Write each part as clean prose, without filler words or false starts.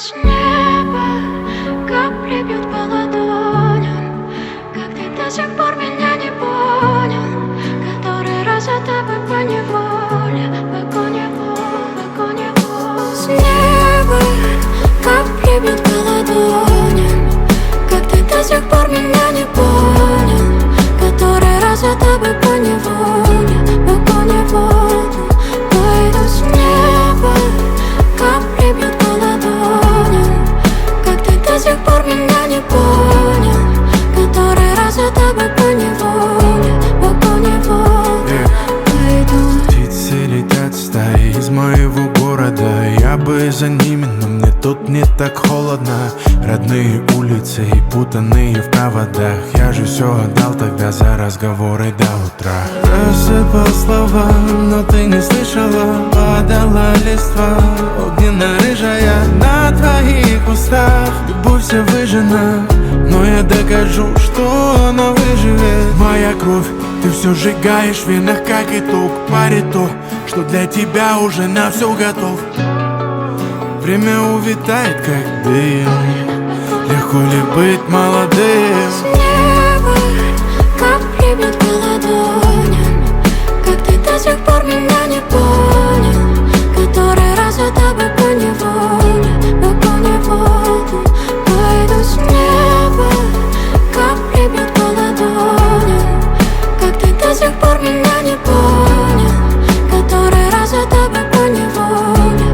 с неба капли бьют по ладоням, как ты до сих пор меня не понял, который раз за тобой поневоле, с неба капли бьют по ладоням, как ты до сих пор меня не понял, который раз за тобой поневоле, пойду с неба. Капли бьют по ладоням, как ты до сих пор меня не понял, который раз за тобой поневоле, пойду. Птицы летят стаи из моего города, я бы за ними, но мне тут не так холодно. Родные улицы и путанные в проводах, я же все отдал тогда за разговоры до утра. Рассыпал слова, но ты не слышала, падала листва огненно-рыжая на твоих устах. Любовь вся выжжена, но я докажу, что она выживет. Моя кровь, ты все сжигаешь в венах, как итог. Парит то, что для тебя уже на все готов. Время увитает, как дым, легко ли быть молодым? С неба капли бьют по ладоням, как ты до сих пор меня не понял, который раз за тобой поневоле, пойду с неба. Капли бьют по ладоням, как ты до сих пор меня не понял, который раз за тобой поневоле.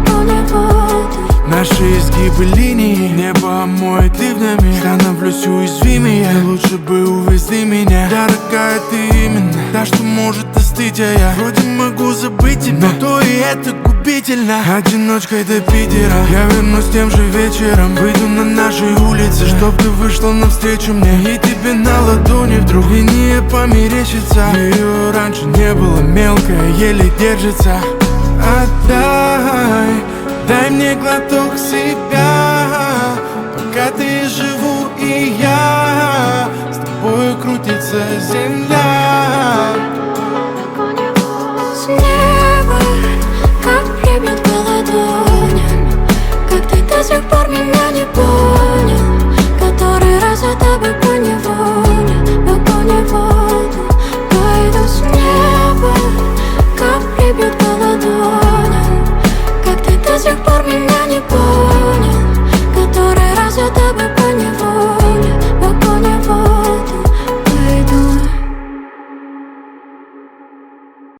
Наши изгибы линии небо омоет ливнями, становлюсь уязвимее, лучше бы увезли меня. Дорогая, ты именно та, что может остыть, а я вроде могу забыть тебя, но то и это губительно. Одиночкой до Питера я вернусь тем же вечером, выйду на нашей улице, чтоб ты вышла навстречу мне, и тебе на ладони вдруг линия померещится. Ее раньше не было, мелкая, еле держится. Отдай, дай мне глоток себя, пока ты живу и я, с тобою крутится земля. С неба капли бьют по ладоням, как ты до сих пор меня не понял,